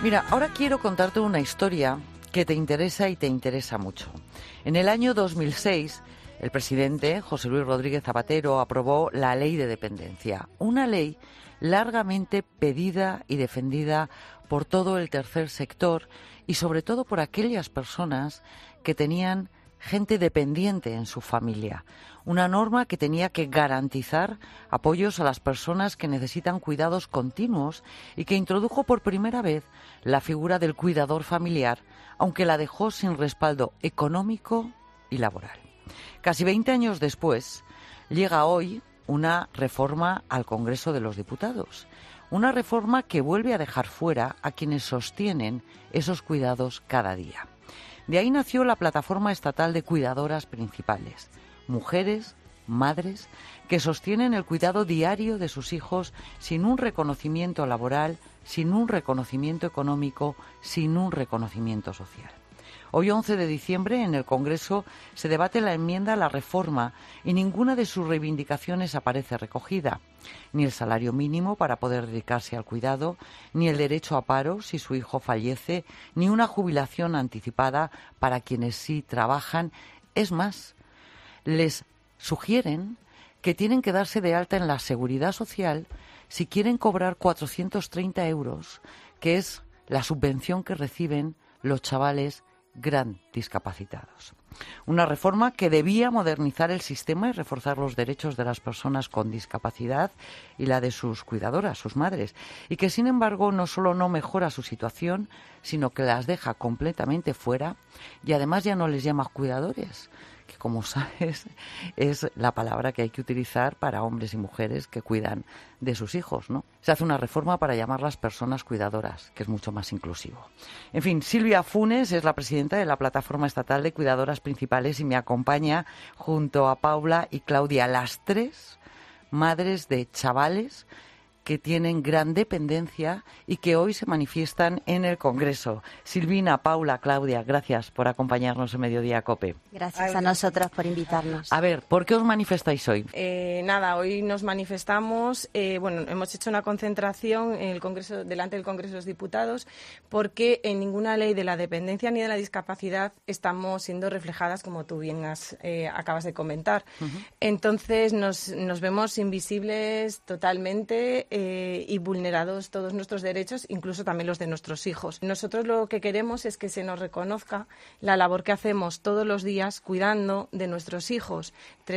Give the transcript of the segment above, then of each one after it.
Mira, ahora quiero contarte una historia que te interesa y te interesa mucho. En el año 2006, el presidente José Luis Rodríguez Zapatero aprobó la Ley de Dependencia, una ley largamente pedida y defendida por todo el tercer sector y sobre todo por aquellas personas que tenían gente dependiente en su familia. Una norma que tenía que garantizar apoyos a las personas que necesitan cuidados continuos y que introdujo por primera vez la figura del cuidador familiar, aunque la dejó sin respaldo económico y laboral. Casi 20 años después, llega hoy una reforma al Congreso de los Diputados. Una reforma que vuelve a dejar fuera a quienes sostienen esos cuidados cada día. De ahí nació la Plataforma Estatal de Cuidadoras Principales, mujeres, madres, que sostienen el cuidado diario de sus hijos sin un reconocimiento laboral, sin un reconocimiento económico, sin un reconocimiento social. Hoy, 11 de diciembre, en el Congreso se debate la enmienda a la reforma y ninguna de sus reivindicaciones aparece recogida. Ni el salario mínimo para poder dedicarse al cuidado, ni el derecho a paro si su hijo fallece, ni una jubilación anticipada para quienes sí trabajan. Es más, les sugieren que tienen que darse de alta en la Seguridad Social si quieren cobrar 430 euros, que es la subvención que reciben los chavales gran discapacitados. Una reforma que debía modernizar el sistema y reforzar los derechos de las personas con discapacidad y la de sus cuidadoras, sus madres, y que sin embargo no solo no mejora su situación, sino que las deja completamente fuera y además ya no les llama cuidadores, que como sabes es la palabra que hay que utilizar para hombres y mujeres que cuidan de sus hijos, ¿no? Se hace una reforma para llamarlas personas cuidadoras, que es mucho más inclusivo. En fin, Silvia Funes es la presidenta de la Plataforma Estatal de Cuidadoras Principales y me acompaña junto a Paula y Claudia, las tres madres de chavales que tienen gran dependencia y que hoy se manifiestan en el Congreso. Silvina, Paula, Claudia, gracias por acompañarnos en Mediodía COPE. Gracias a nosotros por invitarnos. A ver, ¿por qué os manifestáis hoy? Hoy nos manifestamos, hemos hecho una concentración en el Congreso, delante del Congreso de los Diputados, porque en ninguna ley de la dependencia ni de la discapacidad estamos siendo reflejadas, como tú bien acabas de comentar. Uh-huh. Entonces nos vemos invisibles totalmente y vulnerados todos nuestros derechos, incluso también los de nuestros hijos. Nosotros lo que queremos es que se nos reconozca la labor que hacemos todos los días cuidando de nuestros hijos.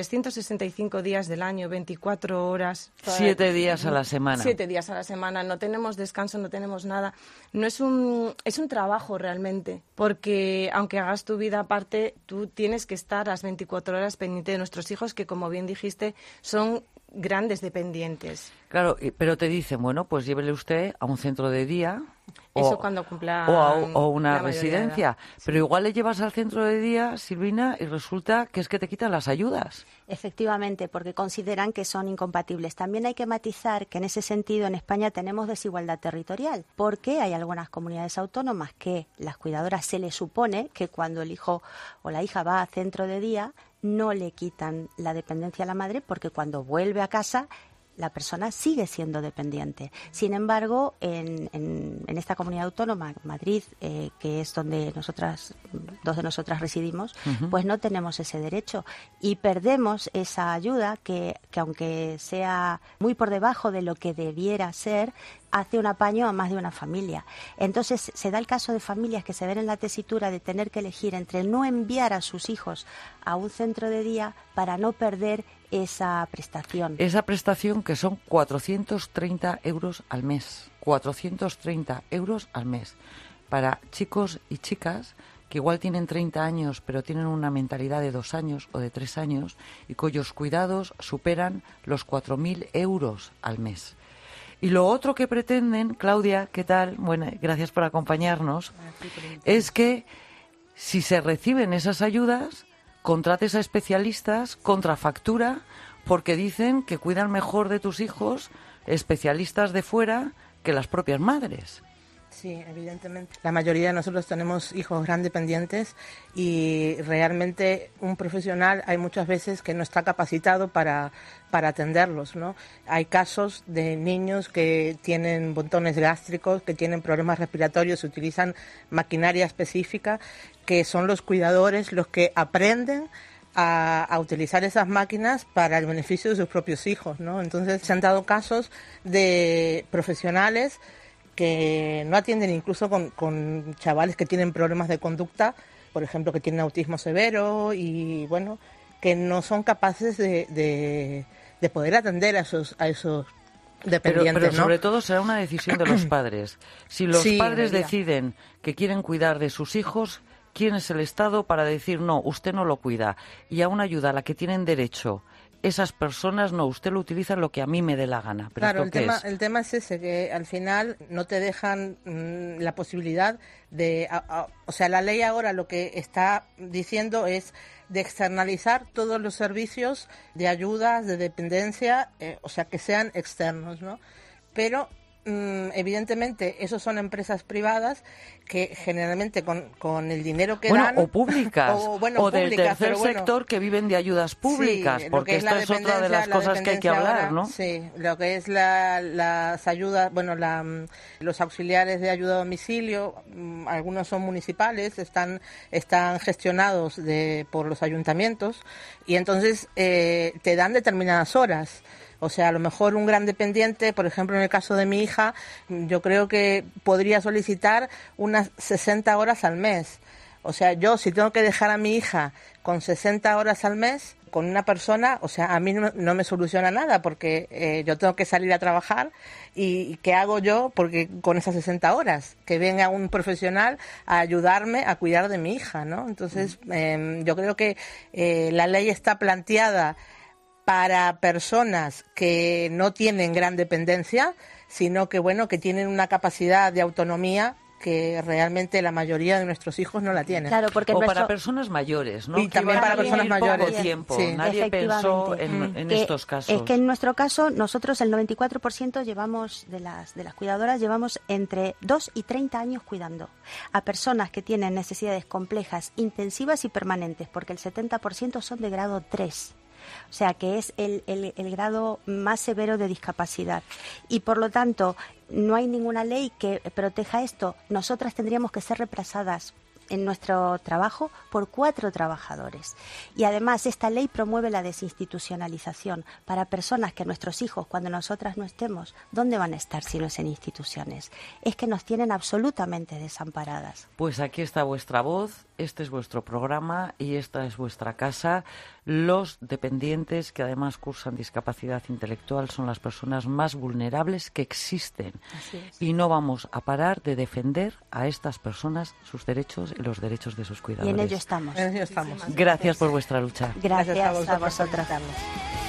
365 días del año, 24 horas. 7 días a la semana. 7 días a la semana. No tenemos descanso, no tenemos nada. No es un trabajo realmente, porque aunque hagas tu vida aparte, tú tienes que estar las 24 horas pendiente de nuestros hijos, que como bien dijiste, son grandes dependientes. Claro, pero te dicen, bueno, pues llévele usted a un centro de día cuando cumpla o una residencia. Pero igual le llevas al centro de día, Silvina, y resulta que es que te quitan las ayudas. Efectivamente, porque consideran que son incompatibles. También hay que matizar que en ese sentido en España tenemos desigualdad territorial, porque hay algunas comunidades autónomas que las cuidadoras se les supone que cuando el hijo o la hija va a centro de día no le quitan la dependencia a la madre, porque cuando vuelve a casa la persona sigue siendo dependiente. Sin embargo, en esta comunidad autónoma, Madrid, que es donde dos de nosotras residimos, uh-huh, pues no tenemos ese derecho y perdemos esa ayuda que aunque sea muy por debajo de lo que debiera ser, hace un apaño a más de una familia. Entonces, se da el caso de familias que se ven en la tesitura de tener que elegir entre no enviar a sus hijos a un centro de día para no perder esa prestación. Esa prestación que son 430 euros al mes. 430 euros al mes. Para chicos y chicas que igual tienen 30 años, pero tienen una mentalidad de 2 años o de 3 años y cuyos cuidados superan los 4.000 euros al mes. Y lo otro que pretenden, Claudia, ¿qué tal? Bueno, gracias por acompañarnos. Es que si se reciben esas ayudas, contrates a especialistas contra factura, porque dicen que cuidan mejor de tus hijos especialistas de fuera que las propias madres. Sí, evidentemente. La mayoría de nosotros tenemos hijos gran dependientes y realmente un profesional hay muchas veces que no está capacitado para atenderlos, ¿no? Hay casos de niños que tienen botones gástricos, que tienen problemas respiratorios, se utilizan maquinaria específica, que son los cuidadores los que aprenden a utilizar esas máquinas para el beneficio de sus propios hijos, ¿no? Entonces se han dado casos de profesionales que no atienden incluso con chavales que tienen problemas de conducta, por ejemplo, que tienen autismo severo y, bueno, que no son capaces de poder atender a esos dependientes, pero sobre todo será una decisión de los padres. Si los padres deciden que quieren cuidar de sus hijos, ¿quién es el Estado para decir no, usted no lo cuida? Y a una ayuda a la que tienen derecho esas personas, no, usted lo utiliza en lo que a mí me dé la gana. ¿Pero claro, el tema es ese, que al final no te dejan la posibilidad de... o sea, la ley ahora lo que está diciendo es de externalizar todos los servicios de ayudas, de dependencia, o sea, que sean externos, ¿no? Pero evidentemente, esos son empresas privadas que generalmente con el dinero que dan... O públicas, o del tercer sector que viven de ayudas públicas, sí, porque esta es otra de las cosas que hay que hablar, ahora, ¿no? Sí, lo que es las ayudas, los auxiliares de ayuda a domicilio, algunos son municipales, están gestionados por los ayuntamientos y entonces te dan determinadas horas. O sea, a lo mejor un gran dependiente, por ejemplo, en el caso de mi hija, yo creo que podría solicitar unas 60 horas al mes. O sea, yo si tengo que dejar a mi hija con 60 horas al mes con una persona, o sea, a mí no me soluciona nada porque yo tengo que salir a trabajar y ¿qué hago yo? Porque con esas 60 horas, que venga un profesional a ayudarme a cuidar de mi hija, ¿no? Entonces, yo creo que la ley está planteada para personas que no tienen gran dependencia, sino que, bueno, que tienen una capacidad de autonomía que realmente la mayoría de nuestros hijos no la tienen. Claro, porque para personas mayores, ¿no? Y también para personas mayores. Poco tiempo. Sí. Nadie pensó en estos casos. Es que en nuestro caso, nosotros el 94% llevamos de las cuidadoras llevamos entre 2 y 30 años cuidando a personas que tienen necesidades complejas, intensivas y permanentes, porque el 70% son de grado 3. O sea, que es el grado más severo de discapacidad. Y, por lo tanto, no hay ninguna ley que proteja esto. Nosotras tendríamos que ser reemplazadas en nuestro trabajo por 4 trabajadores. Y, además, esta ley promueve la desinstitucionalización para personas que nuestros hijos, cuando nosotras no estemos, ¿dónde van a estar si no es en instituciones? Es que nos tienen absolutamente desamparadas. Pues aquí está vuestra voz, este es vuestro programa y esta es vuestra casa. Los dependientes que además cursan discapacidad intelectual son las personas más vulnerables que existen. Así es. Y no vamos a parar de defender a estas personas, sus derechos y los derechos de sus cuidadores. Y en ello estamos. En ello estamos. Gracias por vuestra lucha. Gracias a vosotros por vosotras. invitarnos.